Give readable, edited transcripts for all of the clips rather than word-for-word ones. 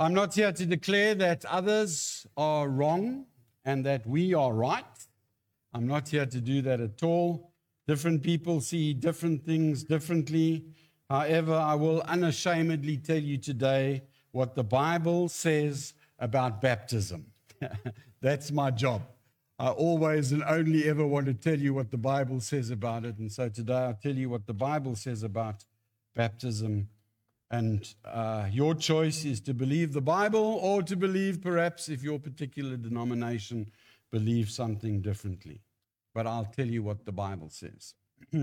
I'm not here to declare that others are wrong and that we are right. I'm not here to do that at all. Different people see different things differently. However, I will unashamedly tell you today what the Bible says about baptism. That's my job. I always and only ever want to tell you what the Bible says about it. And so today I'll tell you what the Bible says about baptism. And your choice is to believe the Bible or to believe perhaps if your particular denomination believes something differently. But I'll tell you what the Bible says.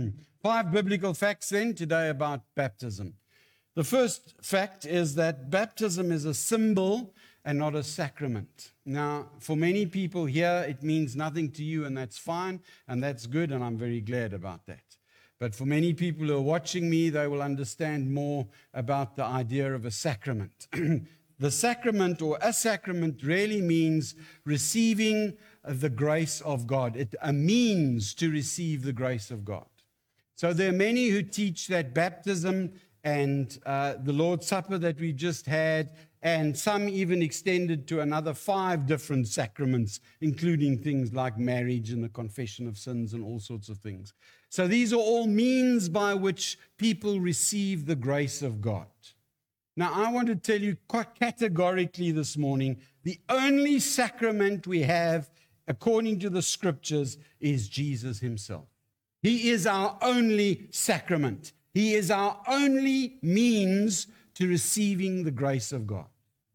5 biblical facts then today about baptism. The first fact is that baptism is a symbol and not a sacrament. Now, for many people here, it means nothing to you, and that's fine, and that's good, and I'm very glad about that. But for many people who are watching me, they will understand more about the idea of a sacrament. The sacrament or a sacrament really means receiving the grace of God. It's a means to receive the grace of God. So there are many who teach that baptism and the Lord's Supper that we just had, and some even extended to another 5 different sacraments, including things like marriage and the confession of sins and all sorts of things. So these are all means by which people receive the grace of God. Now, I want to tell you quite categorically this morning, the only sacrament we have, according to the Scriptures, is Jesus himself. He is our only sacrament. He is our only means to receiving the grace of God.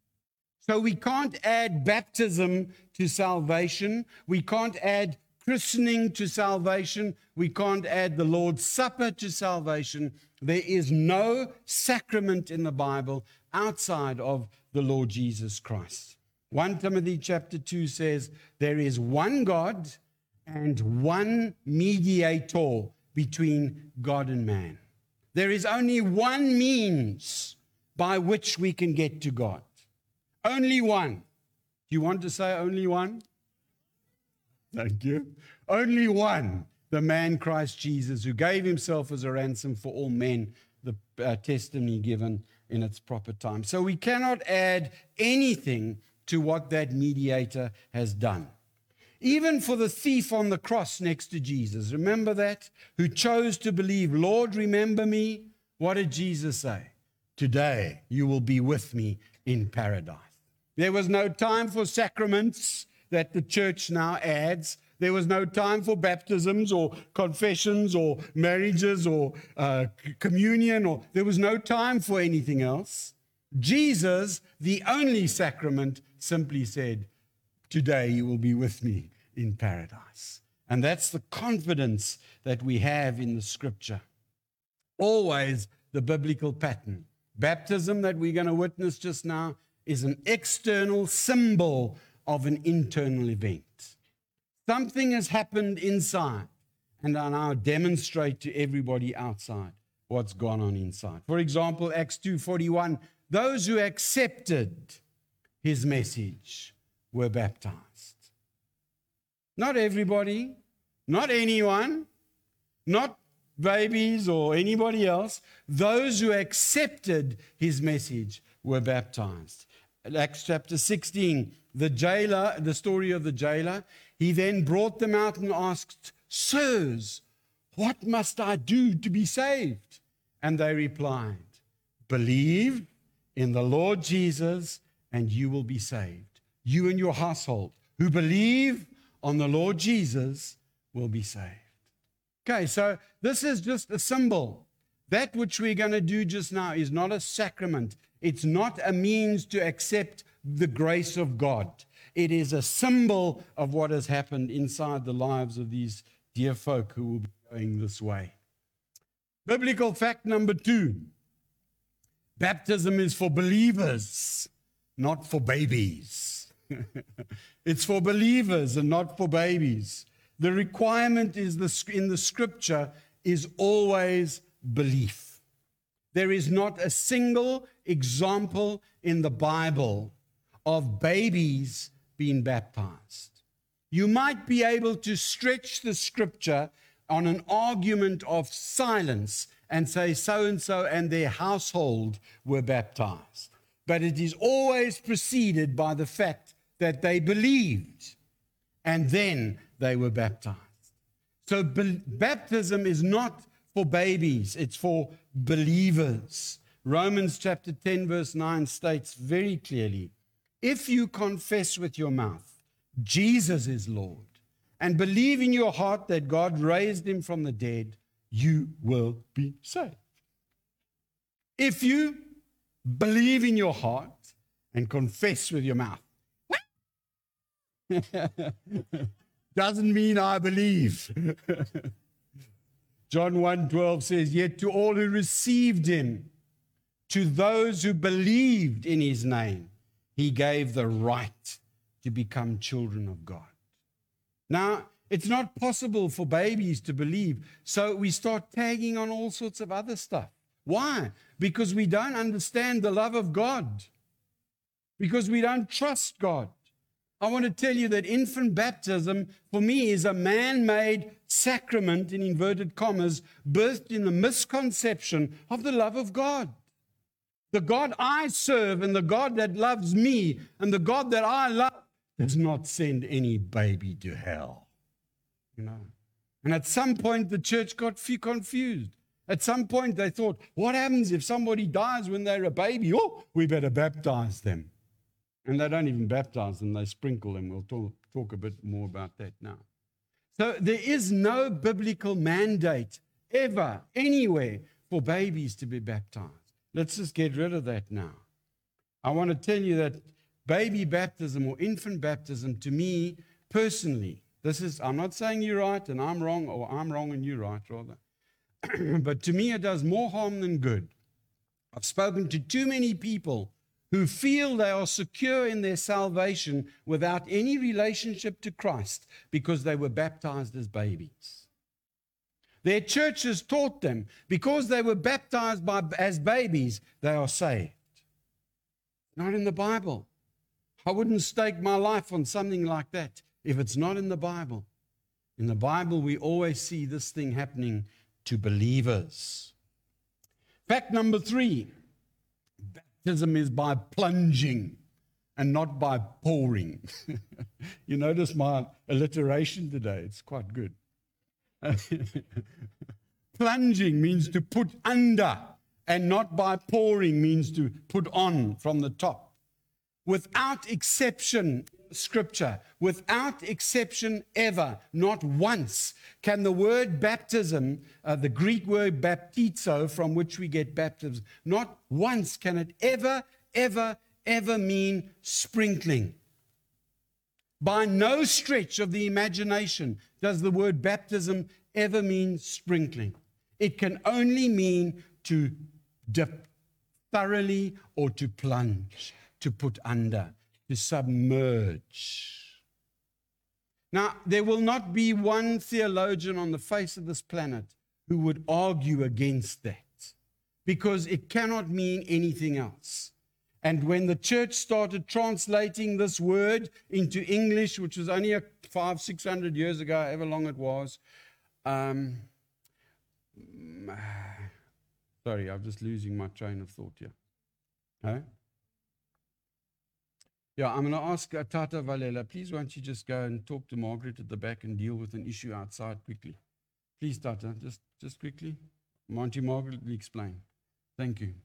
So we can't add baptism to salvation. We can't add christening to salvation. We can't add the Lord's Supper to salvation. There is no sacrament in the Bible outside of the Lord Jesus Christ. 1 Timothy chapter 2 says, there is one God and one mediator between God and man. There is only one means by which we can get to God. Only one. Do you want to say only one? Thank you. Only one, the man Christ Jesus, who gave himself as a ransom for all men, the testimony given in its proper time. So we cannot add anything to what that mediator has done. Even for the thief on the cross next to Jesus, remember that? Who chose to believe, Lord, remember me. What did Jesus say? Today you will be with me in paradise. There was no time for sacraments that the church now adds. There was no time for baptisms or confessions or marriages or communion. There was no time for anything else. Jesus, the only sacrament, simply said, today you will be with me in paradise. And that's the confidence that we have in the Scripture. Always the biblical pattern. Baptism that we're going to witness just now is an external symbol of an internal event. Something has happened inside, and I now demonstrate to everybody outside what's gone on inside. For example, Acts 2:41, those who accepted his message were baptized. Not everybody, not anyone, not babies or anybody else. Those who accepted his message were baptized. Acts chapter 16, the jailer, the story of the jailer, he then brought them out and asked, sirs, what must I do to be saved? And they replied, believe in the Lord Jesus and you will be saved. You and your household who believe on the Lord Jesus will be saved. Okay, so this is just a symbol. That which we're going to do just now is not a sacrament. It's not a means to accept the grace of God. It is a symbol of what has happened inside the lives of these dear folk who will be going this way. Biblical fact number 2. Baptism is for believers, not for babies. It's for believers and not for babies. The requirement is in the Scripture is always belief. There is not a single example in the Bible of babies being baptized. You might be able to stretch the Scripture on an argument of silence and say so-and-so and their household were baptized. but it is always preceded by the fact that they believed and then they were baptized. So baptism is not for babies, it's for believers. Romans chapter 10 verse 9 states very clearly, if you confess with your mouth Jesus is Lord and believe in your heart that God raised him from the dead, you will be saved. If you believe in your heart and confess with your mouth, doesn't mean I believe. John 1:12 says, yet to all who received him, to those who believed in his name, he gave the right to become children of God. Now, it's not possible for babies to believe, so we start tagging on all sorts of other stuff. Why? Because we don't understand the love of God. Because we don't trust God. I want to tell you that infant baptism, for me, is a man-made sacrament, in inverted commas, birthed in the misconception of the love of God. The God I serve and the God that loves me and the God that I love does not send any baby to hell. You know. And at some point, the church got confused. At some point, they thought, what happens if somebody dies when they're a baby? Oh, we better baptize them. And they don't even baptize them, they sprinkle them. We'll talk a bit more about that now. So there is no biblical mandate ever, anywhere, for babies to be baptized. Let's just get rid of that now. I want to tell you that baby baptism or infant baptism, to me, personally, I'm not saying you're right and I'm wrong, or I'm wrong and you're right, rather. But to me, it does more harm than good. I've spoken to too many people who feel they are secure in their salvation without any relationship to Christ because they were baptized as babies. Their churches taught them because they were baptized as babies, they are saved. Not in the Bible. I wouldn't stake my life on something like that if it's not in the Bible. In the Bible, we always see this thing happening to believers. Fact number 3. Baptism is by plunging and not by pouring. You notice my alliteration today. It's quite good. Plunging means to put under, and not by pouring means to put on from the top. Without exception, Scripture, without exception ever, not once, can the word baptism, the Greek word baptizo, from which we get baptism, not once can it ever mean sprinkling. By no stretch of the imagination does the word baptism ever mean sprinkling. It can only mean to dip thoroughly or to plunge, to put under, to submerge. Now, there will not be one theologian on the face of this planet who would argue against that, because it cannot mean anything else. And when the church started translating this word into English, which was only 500-600 years ago, however long it was, sorry, I'm just losing my train of thought here. Huh? Yeah, I'm going to ask Tata Valela, please won't you just go and talk to Margaret at the back and deal with an issue outside quickly. Please, Tata, just quickly. Auntie Margaret will explain. Thank you.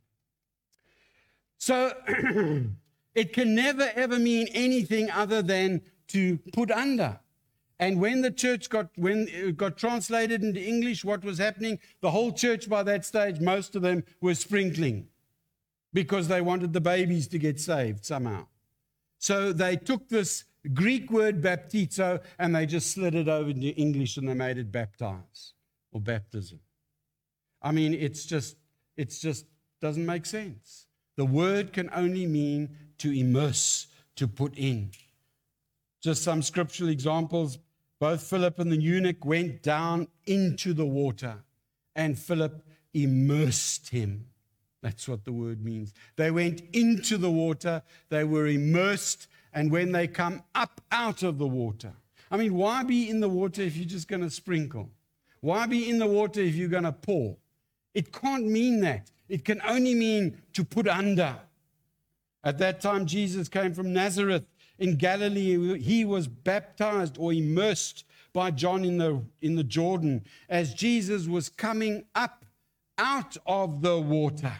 So it can never, ever mean anything other than to put under. And when the church when it got translated into English, what was happening? The whole church by that stage, most of them were sprinkling because they wanted the babies to get saved somehow. So they took this Greek word baptizo and they just slid it over into English and they made it baptize or baptism. I mean, it's just doesn't make sense. The word can only mean to immerse, to put in. Just some scriptural examples. Both Philip and the eunuch went down into the water, and Philip immersed him. That's what the word means. They went into the water, they were immersed, and when they come up out of the water. I mean, why be in the water if you're just going to sprinkle? Why be in the water if you're going to pour? It can't mean that. It can only mean to put under. At that time, Jesus came from Nazareth in Galilee. He was baptized or immersed by John in the Jordan. As Jesus was coming up out of the water,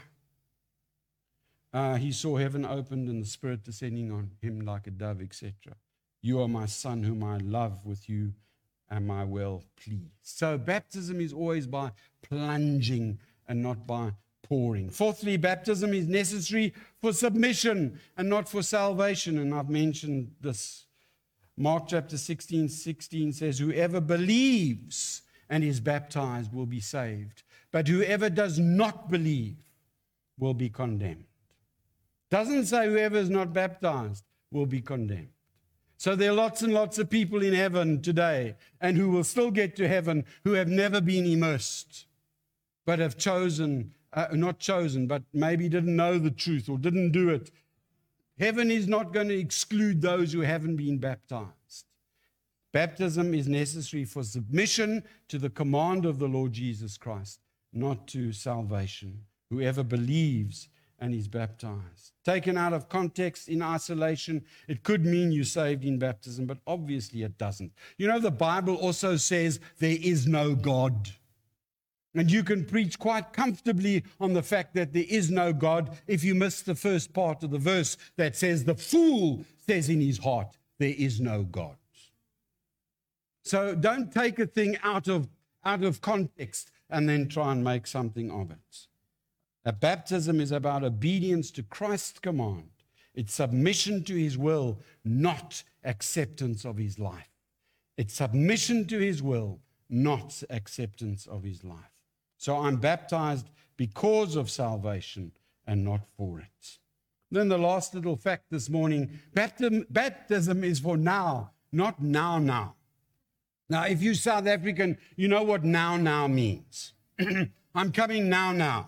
he saw heaven opened and the Spirit descending on him like a dove, etc. You are my Son whom I love, with you am I well pleased. So baptism is always by plunging and not by pouring. Fourthly, baptism is necessary for submission and not for salvation. And I've mentioned this. Mark chapter 16 says, whoever believes and is baptized will be saved, but whoever does not believe will be condemned. Doesn't say whoever is not baptized will be condemned. So there are lots and lots of people in heaven today and who will still get to heaven who have never been immersed, but have not chosen, but maybe didn't know the truth or didn't do it. Heaven is not going to exclude those who haven't been baptized. Baptism is necessary for submission to the command of the Lord Jesus Christ, not to salvation. Whoever believes and is baptized. Taken out of context, in isolation, it could mean you're saved in baptism, but obviously it doesn't. You know, the Bible also says there is no God. And you can preach quite comfortably on the fact that there is no God if you miss the first part of the verse that says, the fool says in his heart, there is no God. So don't take a thing out of context and then try and make something of it. A baptism is about obedience to Christ's command. It's submission to his will, not acceptance of his life. It's submission to his will, not acceptance of his life. So I'm baptized because of salvation and not for it. Then the last little fact this morning, baptism is for now, not now. Now, if you're South African, you know what now means. I'm coming now.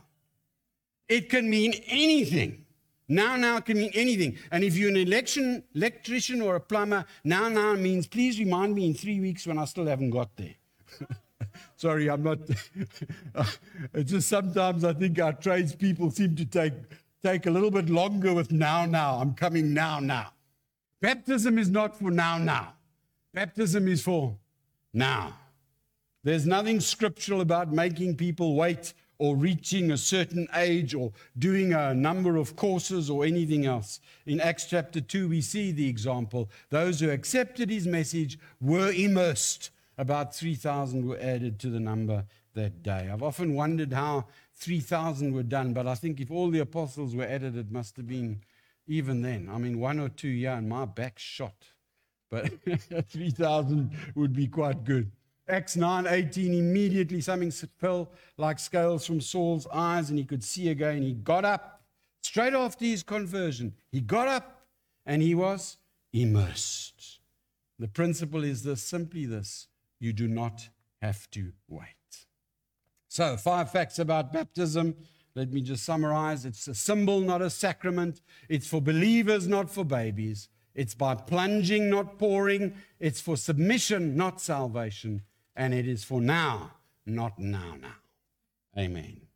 It can mean anything. Now can mean anything. And if you're an electrician or a plumber, now means please remind me in 3 weeks when I still haven't got there. Sorry, I'm not. It's just sometimes I think our tradespeople seem to take a little bit longer with now. I'm coming now. Baptism is not for now. Baptism is for now. There's nothing scriptural about making people wait or reaching a certain age or doing a number of courses or anything else. In Acts chapter 2, we see the example. Those who accepted his message were immersed. About 3,000 were added to the number that day. I've often wondered how 3,000 were done, but I think if all the apostles were added, it must have been even then. I mean, 1 or 2 and my back's shot. But 3,000 would be quite good. Acts 9:18, immediately something fell like scales from Saul's eyes and he could see again. He got up straight after his conversion. He got up and he was immersed. The principle is simply this. You do not have to wait. So, 5 facts about baptism. Let me just summarize. It's a symbol, not a sacrament. It's for believers, not for babies. It's by plunging, not pouring. It's for submission, not salvation. And it is for now, not now. Amen.